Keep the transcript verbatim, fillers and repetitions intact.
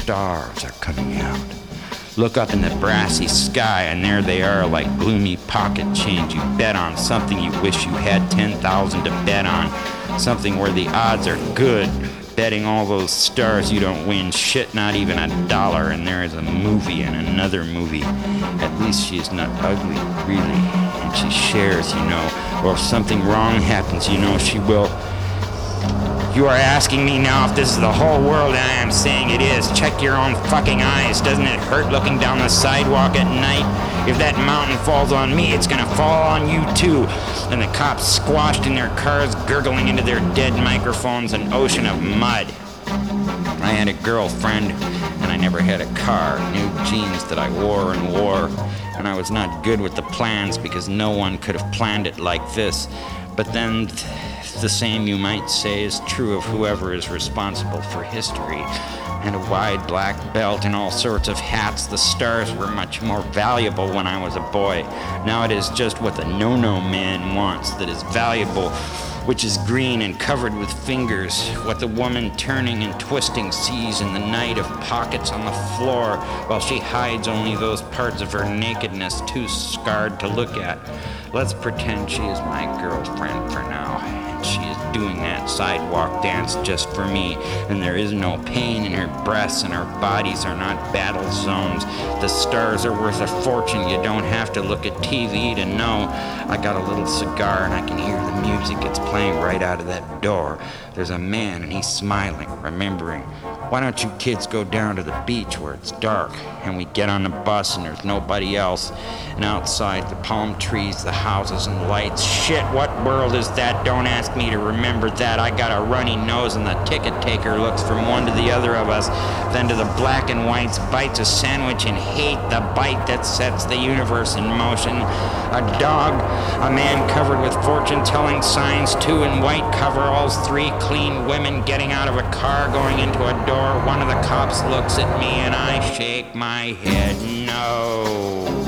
stars are coming out. Look up in the brassy sky, and there they are like gloomy pocket change you bet on, something you wish you had ten thousand to bet on, something where the odds are good. Betting all those stars you don't win shit, not even a dollar, and there is a movie and another movie. At least she is not ugly, really, and she shares, you know, or if something wrong happens, you know she will. You are asking me now if this is the whole world, and I am saying it is. Check your own fucking eyes. Doesn't it hurt looking down the sidewalk at night? If that mountain falls on me, it's gonna fall on you too. And the cops squashed in their cars, gurgling into their dead microphones, an ocean of mud. I had a girlfriend, and I never had a car. New jeans that I wore and wore. And I was not good with the plans because no one could have planned it like this. But then the same, you might say, is true of whoever is responsible for history. And a wide black belt and all sorts of hats. The stars were much more valuable when I was a boy. Now it is just what the no-no man wants that is valuable, which is green and covered with fingers. What the woman turning and twisting sees in the night of pockets on the floor, while she hides only those parts of her nakedness too scarred to look at. Let's pretend she is my girlfriend for now, and she is doing that sidewalk dance just for me, and there is no pain in her breasts, and our bodies are not battle zones. The stars are worth a fortune. You don't have to look at T V to know. I got a little cigar, and I can hear the music. It's playing right out of that door. There's a man, and he's smiling, remembering. Why don't you kids go down to the beach where it's dark, and we get on the bus and there's nobody else, and outside the palm trees, the houses and lights. Shit, what world is that? Don't ask me to remember that. I got a runny nose, and the ticket taker looks from one to the other of us, then to the black and whites, bites a sandwich and hate the bite that sets the universe in motion. A dog, a man covered with fortune-telling signs, two in white coveralls, three clean women getting out of a car, going into a door. One of the cops looks at me and I shake my head no.